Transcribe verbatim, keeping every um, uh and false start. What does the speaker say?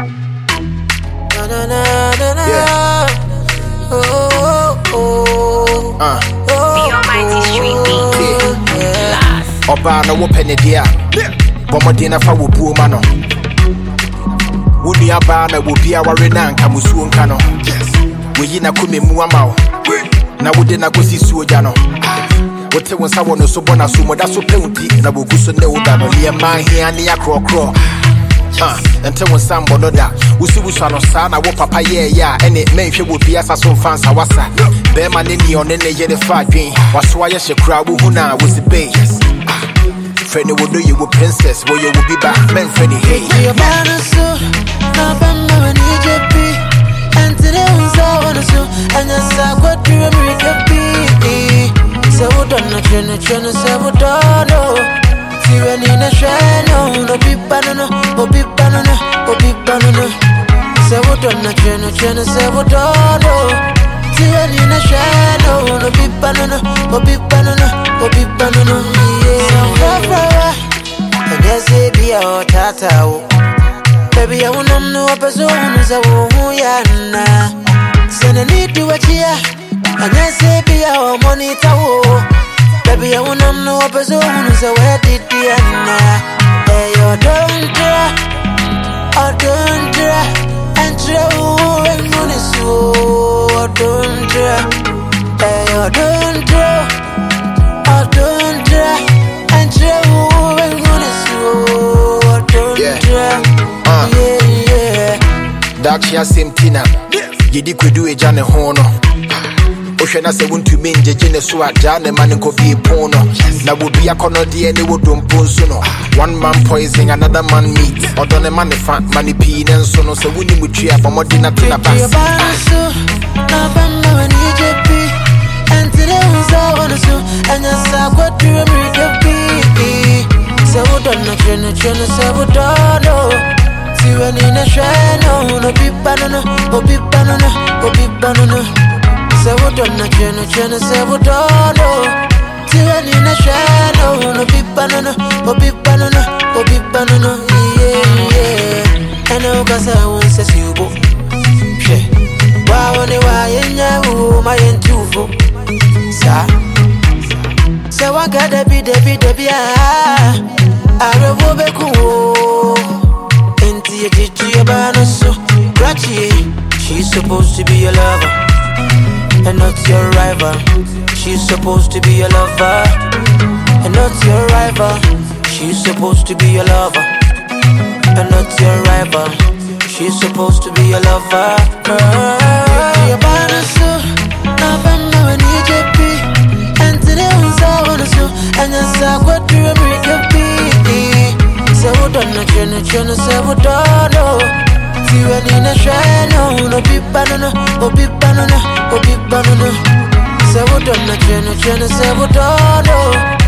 Na na na na na. Yeah. Oh oh. Uh. The Almighty Street Beat. Last. Oba no wo penny dia. Bomodina fa wo bu ma no. Wuni aba na wo bia ware na nka musuo nka no. We yi na kome mu ama wo. Na wo de na gosi suoja no. Wote wonsa wo no so bona so moda so peunti na wo guso ne wo da no le man hia ne akro kro. Ah, ente wonsa mbono da. Usi wusu ano sa na wo papa ye ya ene menhwe wo bia sa so fansa wasa. Be ma ne ni one ne ye de fa dwen. Waso aye hye kra wo hu na wo si be. Friendly would do you with princess, where you will be back, men friendly. Hey, you're banner so, now I'm not an E J P. And today was all on the show, and I saw what you America be. So, don't not train a train, so we don't know. See when in a train, no be banana, no be banana, no be banana. So, don't not train a train, so we don't know. See when in a train, no be banana, no be banana, no be banana. And yes, it be our tata. Baby, I want to know a person who's a woman. Send a need to watch here. And yes, it be our money. Baby, I want to know a person who's a wedded Diana. Hey, you don't try, I don't try, and try and money so. Don't try, hey, you don't try, I don't try. Dakshia Simtina, Yidi Kudu a Jane Hono. Oceana se won't to mean Jane Swat, Jan and man could be pono. Now would be a corner D N A would don't ponsono. One man poison, another man meat, or done a man fat, money peen and sono. So we would cheer for more dinner to the pass. And today was all on the show, and I saw what you America be. So we don't know, train, train, so we don't know. See when in a train, no be banana, no be banana, no be banana. So we don't know, train, train, so we don't know. See when in a train, no be banana, no be banana, no be banana. Yeah, yeah. And now cause I want to see you go. Why when you are in your my entufo. So I gotta be the be the be I will be cool. Into your Gigi Abano so Gratchy. She's supposed to be your lover and not your rival. She's supposed to be your lover and not your rival. She's supposed to be your lover and not your rival. She's supposed to be your lover. Gigi Abano so Nabama and E J P. And today was all on the show, and I saw what you America be. So we don't know, train, train, so we don't know. See when in a train, no be banana, no be banana, no be banana. So we don't know, train, train, so we don't know.